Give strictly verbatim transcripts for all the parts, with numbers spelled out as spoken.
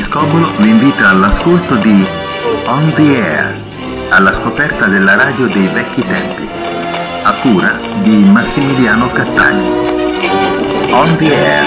Scobolo vi invita all'ascolto di On the Air, alla scoperta della radio dei vecchi tempi, a cura di Massimiliano Cattani. On the Air.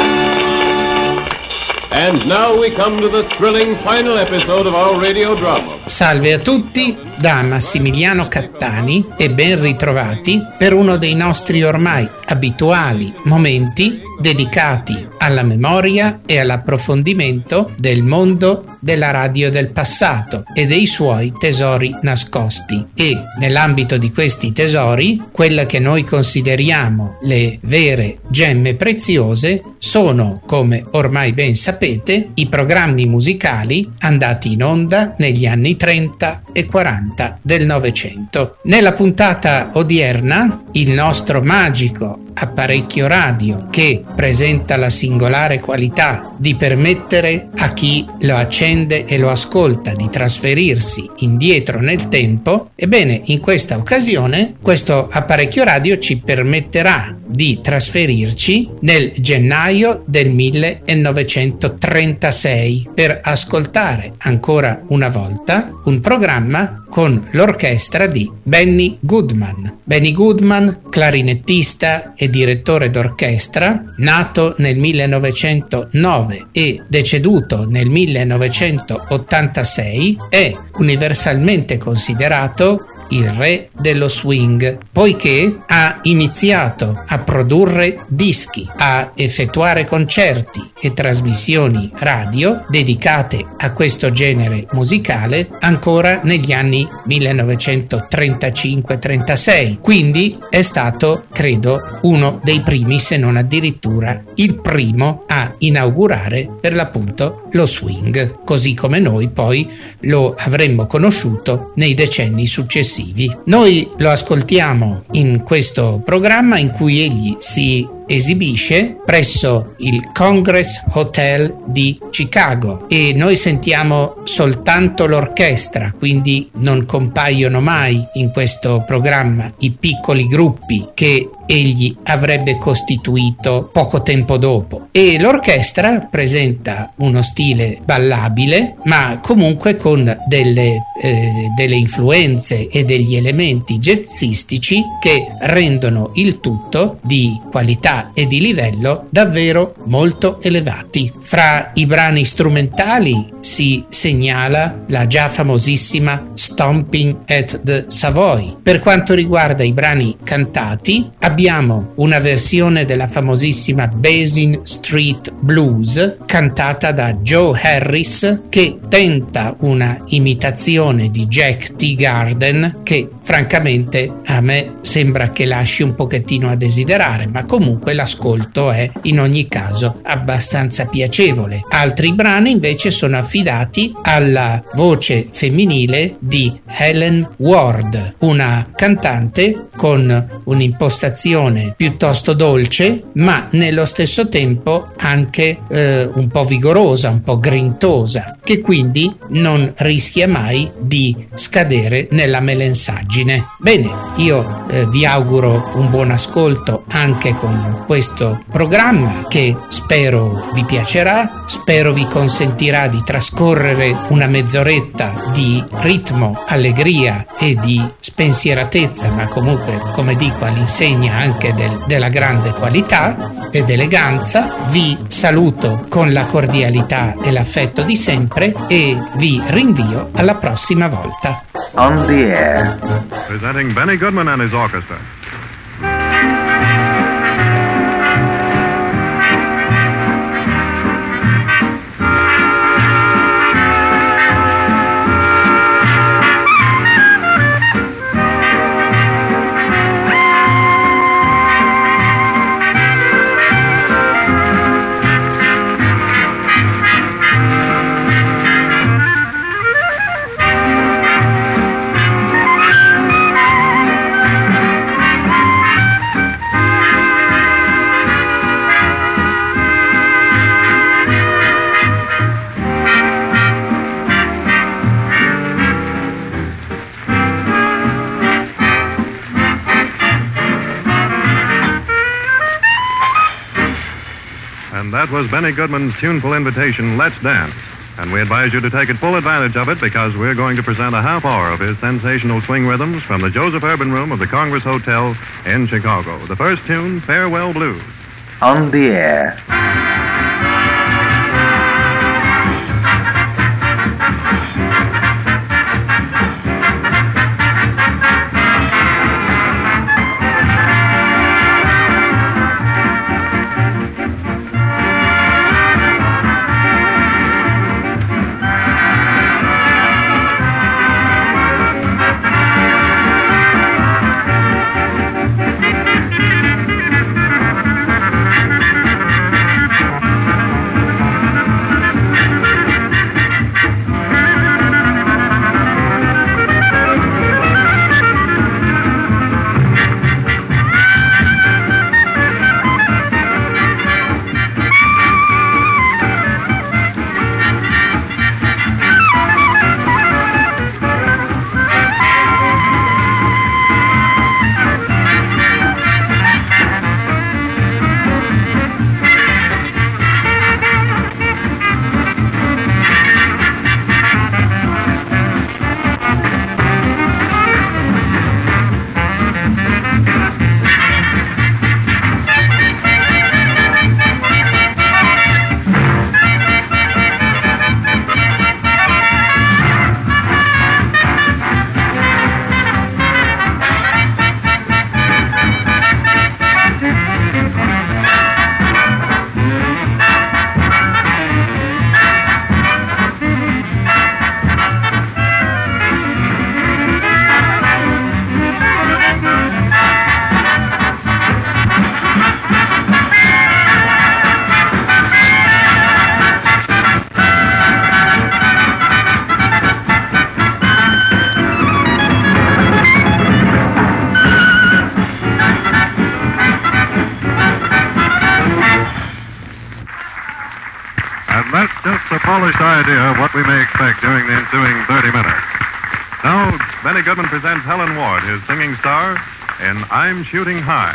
And now we come to the thrilling final episode of our radio drama. Salve a tutti da Massimiliano Cattani e ben ritrovati per uno dei nostri ormai abituali momenti dedicati alla memoria e all'approfondimento del mondo della radio del passato e dei suoi tesori nascosti. E nell'ambito di questi tesori, quelle che noi consideriamo le vere gemme preziose sono, come ormai ben sapete, i programmi musicali andati in onda negli anni trenta e quaranta del Novecento. Nella puntata odierna, il nostro magico apparecchio radio, che presenta la singolare qualità di permettere a chi lo accende e lo ascolta di trasferirsi indietro nel tempo, ebbene, in questa occasione questo apparecchio radio ci permetterà di trasferirci nel gennaio del millenovecentotrentasei per ascoltare ancora una volta un programma con l'orchestra di Benny Goodman. Benny Goodman, clarinettista e direttore d'orchestra, nato nel millenovecentonove e deceduto nel millenovecentottantasei, è universalmente considerato il re dello swing, poiché ha iniziato a produrre dischi, a effettuare concerti e trasmissioni radio dedicate a questo genere musicale ancora negli anni millenovecentotrentacinque trentasei. Quindi è stato, credo, uno dei primi, se non addirittura il primo, a inaugurare per l'appunto lo swing, così come noi poi lo avremmo conosciuto nei decenni successivi. Noi lo ascoltiamo in questo programma in cui egli si esibisce presso il Congress Hotel di Chicago e noi sentiamo soltanto l'orchestra, quindi non compaiono mai in questo programma i piccoli gruppi che egli avrebbe costituito poco tempo dopo, e l'orchestra presenta uno stile ballabile ma comunque con delle, eh, delle influenze e degli elementi jazzistici che rendono il tutto di qualità e di livello davvero molto elevati. Fra i brani strumentali si segnala la già famosissima Stomping at the Savoy. Per quanto riguarda i brani cantati, abbiamo una versione della famosissima Basin Street Blues cantata da Joe Harris, che tenta una imitazione di Jack Teagarden che francamente a me sembra che lasci un pochettino a desiderare, ma comunque l'ascolto è in ogni caso abbastanza piacevole. Altri brani invece sono affidati alla voce femminile di Helen Ward, una cantante con un'impostazione piuttosto dolce ma nello stesso tempo anche eh, un po' vigorosa, un po' grintosa, che quindi non rischia mai di scadere nella melensaggine. Bene, io eh, vi auguro un buon ascolto anche con questo programma, che spero vi piacerà, spero vi consentirà di trascorrere una mezz'oretta di ritmo, allegria e di spensieratezza, ma comunque, come dico, all'insegna anche del, della grande qualità ed eleganza. Vi saluto con la cordialità e l'affetto di sempre e vi rinvio alla prossima volta. On the Air. Presenting Benny Goodman and his orchestra. And that was Benny Goodman's tuneful invitation, Let's Dance. And we advise you to take full advantage of it because we're going to present a half hour of his sensational swing rhythms from the Joseph Urban Room of the Congress Hotel in Chicago. The first tune, Farewell Blues. On the Air. Polished idea of what we may expect during the ensuing thirty minutes. Now, Benny Goodman presents Helen Ward, his singing star, in I'm Shooting High.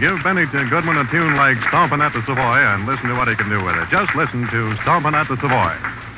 Give Benny Goodman a tune like Stompin' at the Savoy and listen to what he can do with it. Just listen to Stompin' at the Savoy.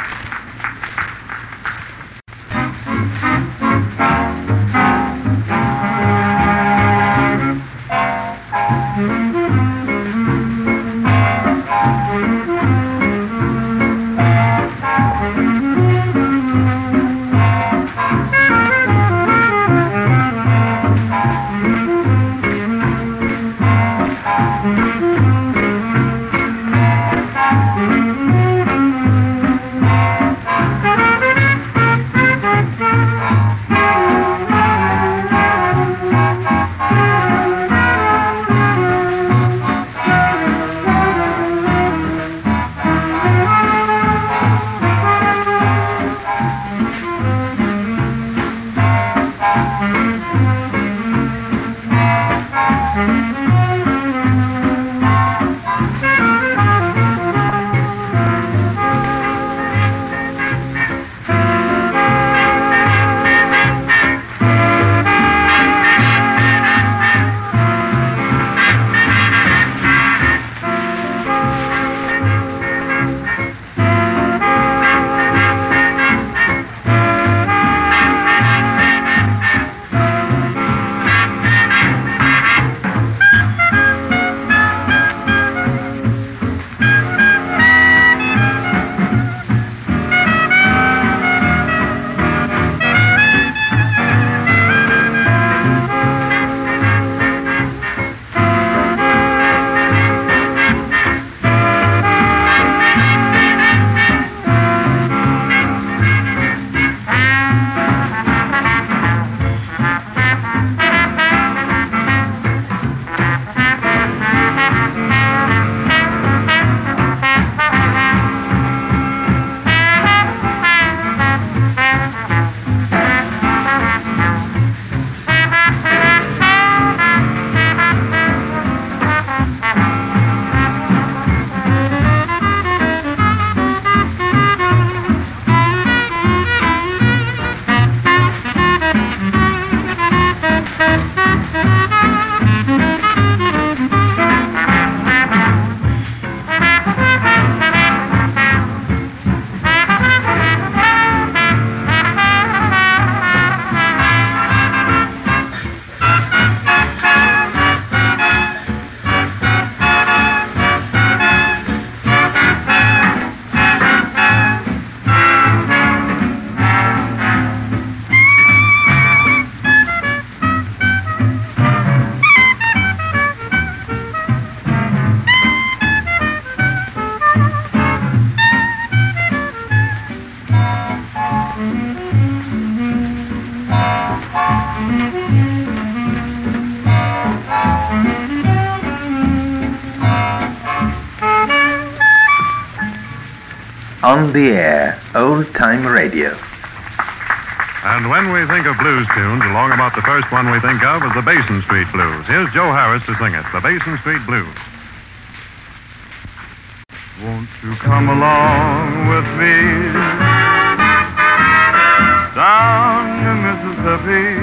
On the Air, Old Time Radio. And when we think of blues tunes, along about the first one we think of is the Basin Street Blues. Here's Joe Harris to sing it, the Basin Street Blues. Won't you come along with me down to Mississippi?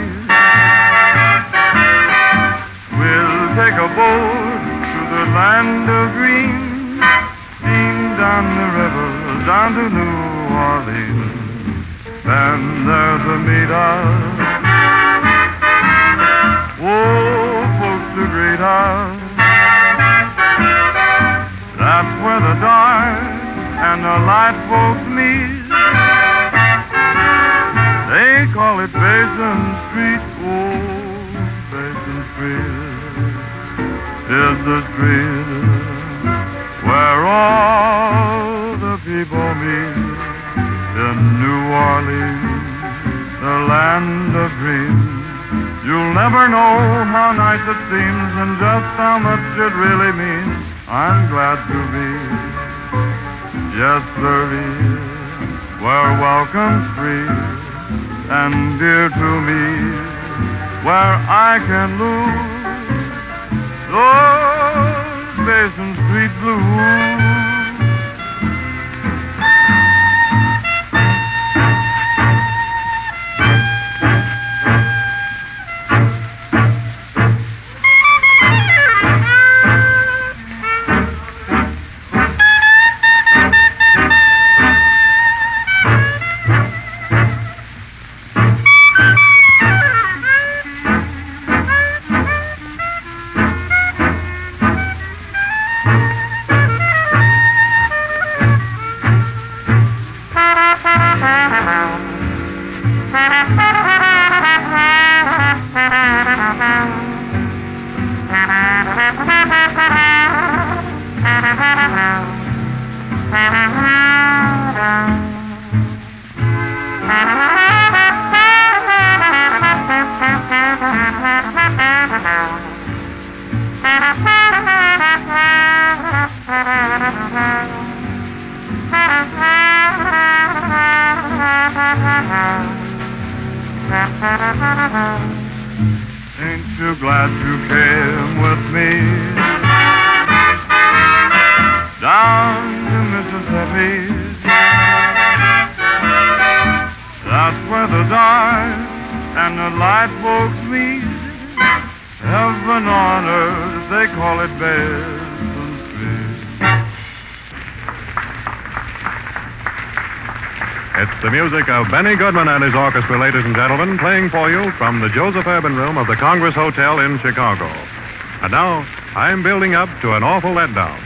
We'll take a boat to the land of dreams, steam down the river, down to New Orleans. Then there's a meet-up, oh, folks to greet us. That's where the dark and the light folks meet. They call it Basin Street, oh, Basin Street is the street where all the people meet. In New Orleans, the land of dreams, you'll never know how nice it seems and just how much it really means. I'm glad to be, yes, sirree, where welcome's free and dear to me, where I can lose those Basin Street blues. Ain't you glad you came with me down to Mississippi? That's where the dark and the light folks meet. Heaven on earth, they call it Basin Street. It's the music of Benny Goodman and his orchestra, ladies and gentlemen, playing for you from the Joseph Urban Room of the Congress Hotel in Chicago. And now, I'm building up to an awful letdown.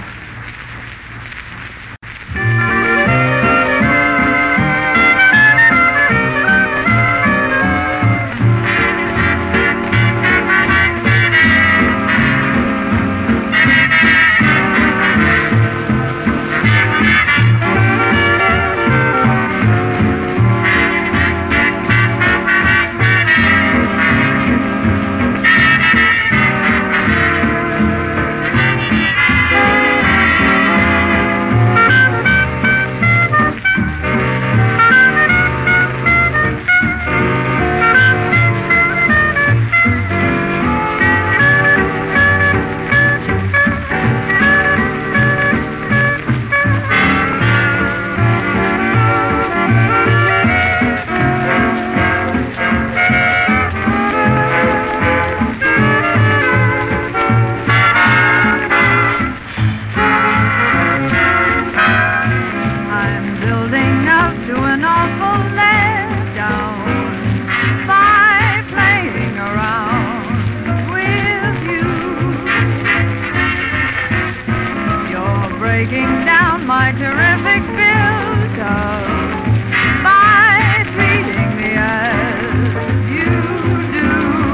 Breaking down my terrific filter by treating me as you do.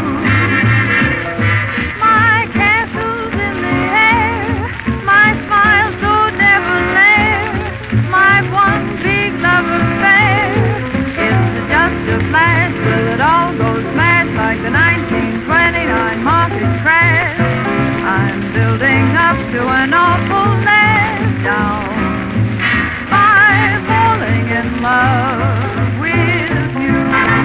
My castle's in the air, my smile so debonair, my one big love affair. It's just a flash till it all goes smash like the nineteen twenty-nine market crash. I'm building up to an awful down by falling in love with you.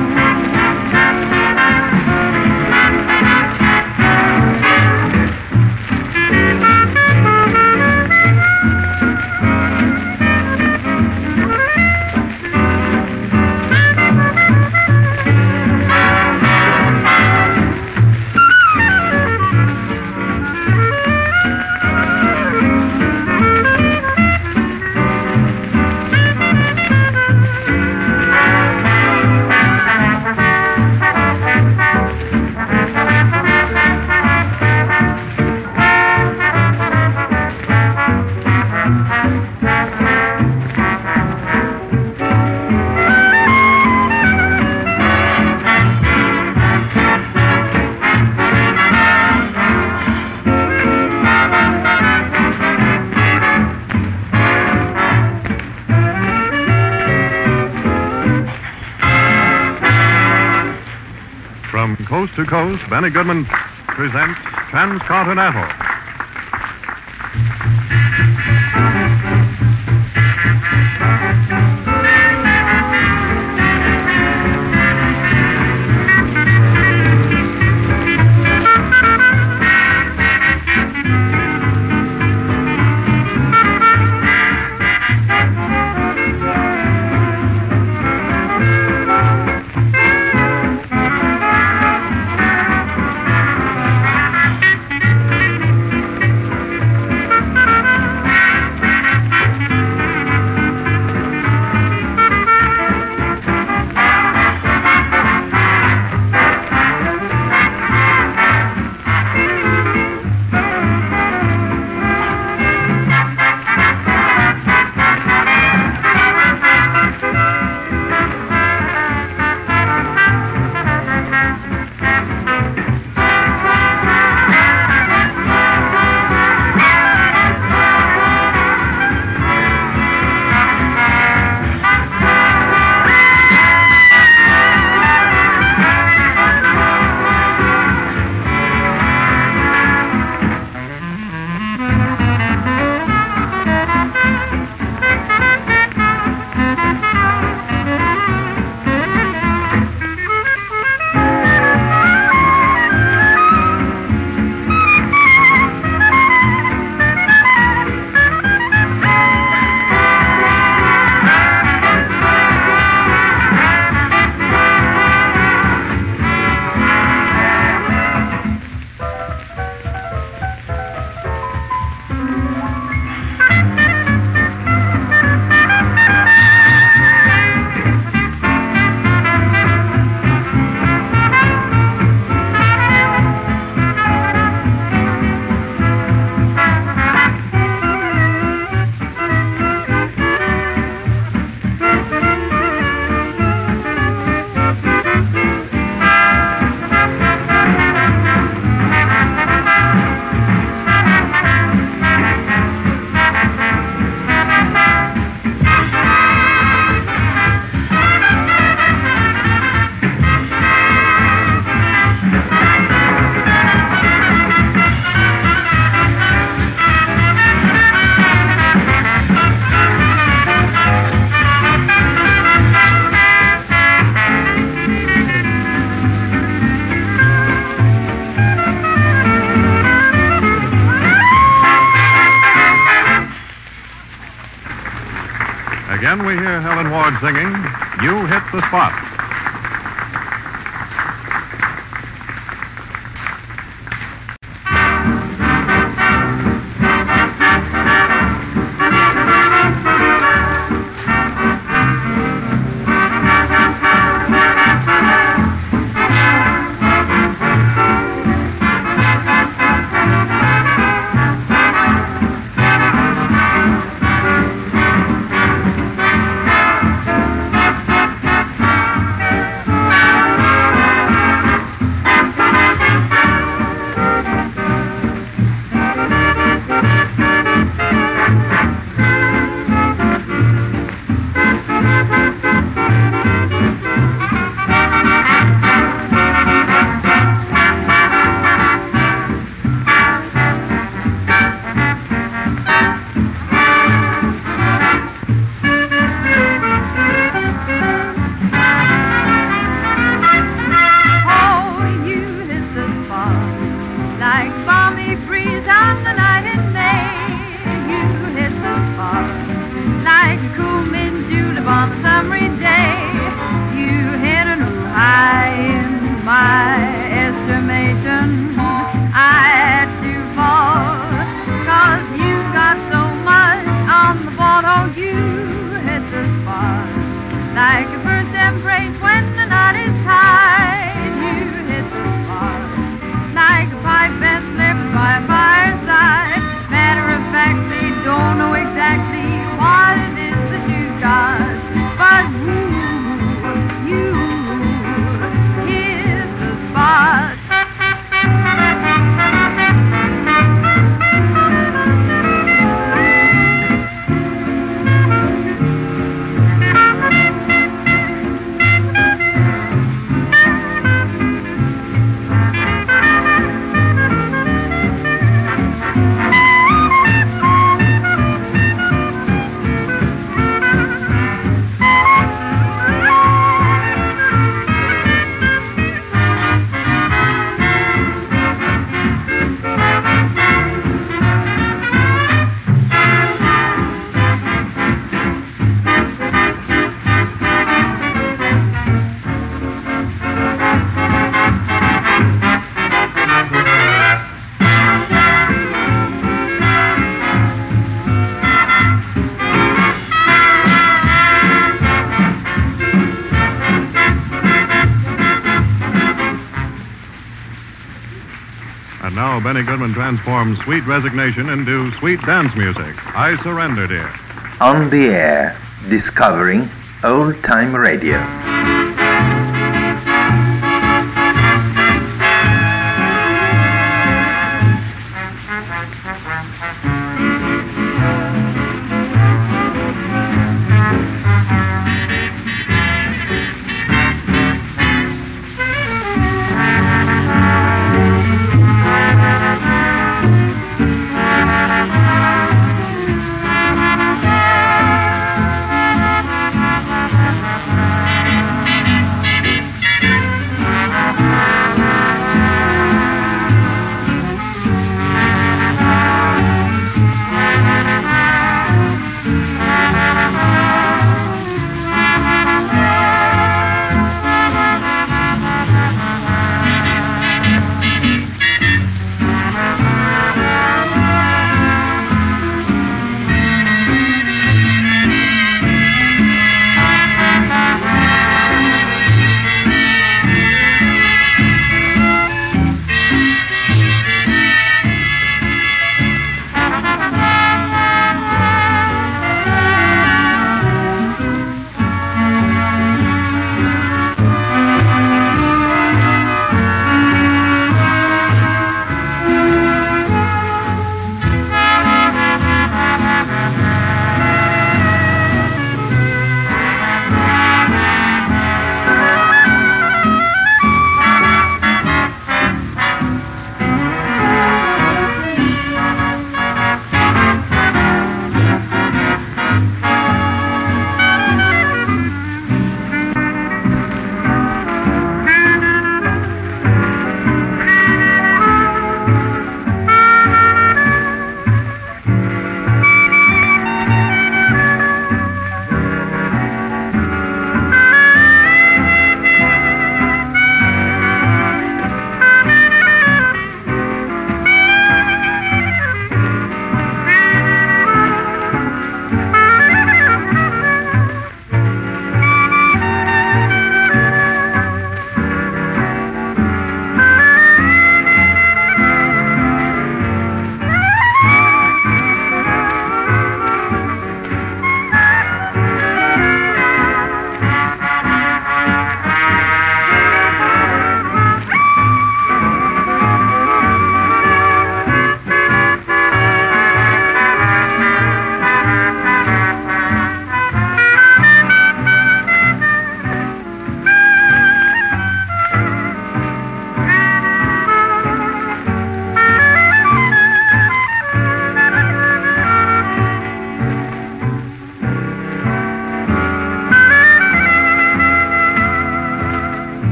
From coast to coast, Benny Goodman presents Transcontinental. Again, we hear Helen Ward singing, You Hit the Spot. And now Benny Goodman transforms sweet resignation into sweet dance music. I Surrender, Dear. On the air, discovering old-time radio.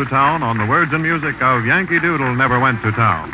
to town on the words and music of Yankee Doodle Never Went to Town.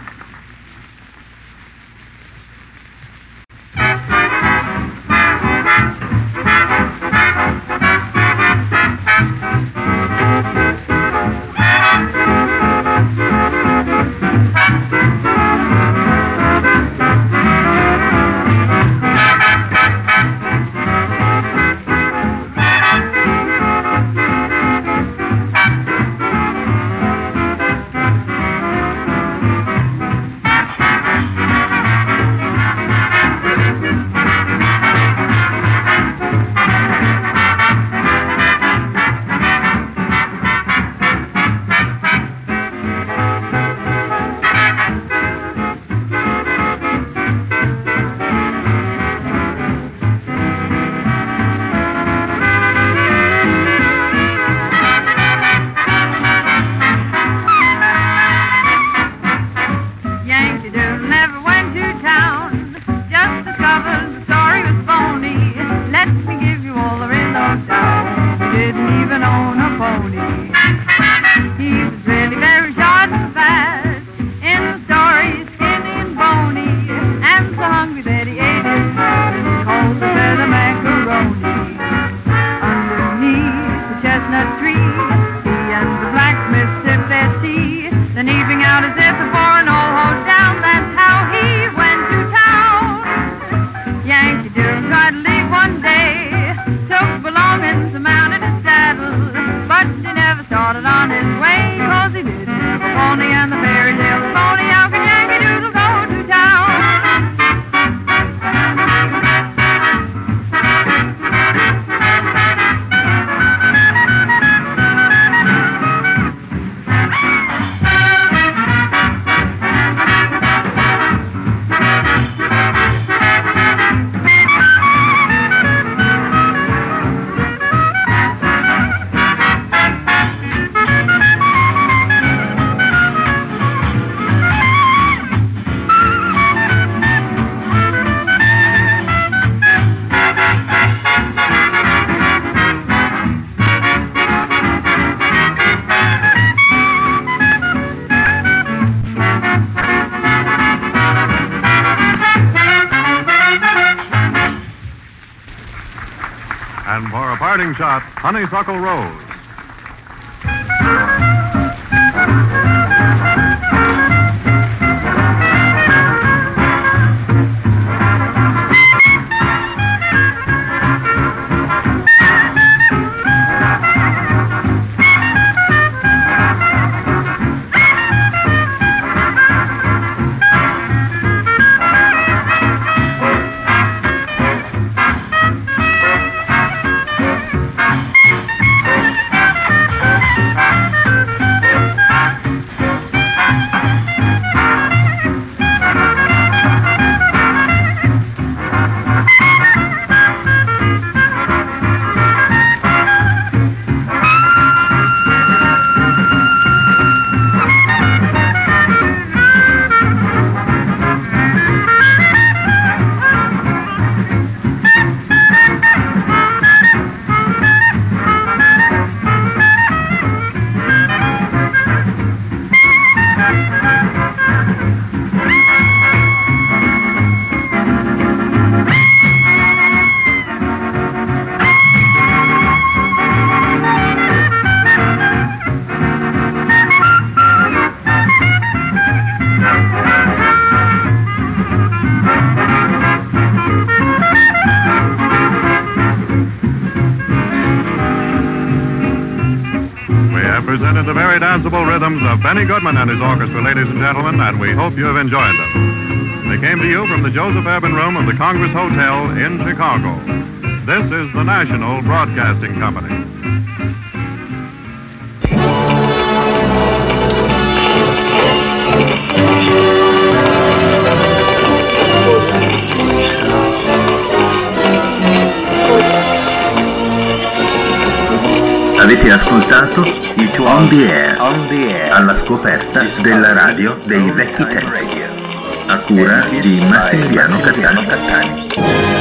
And for a parting shot, Honeysuckle Rose. Presented the very danceable rhythms of Benny Goodman and his orchestra, ladies and gentlemen, and we hope you have enjoyed them. They came to you from the Joseph Urban Room of the Congress Hotel in Chicago. This is the National Broadcasting Company. Avete ascoltato il On the Air, on the air alla scoperta della radio dei vecchi tempi, a cura di Massimiliano Cattani.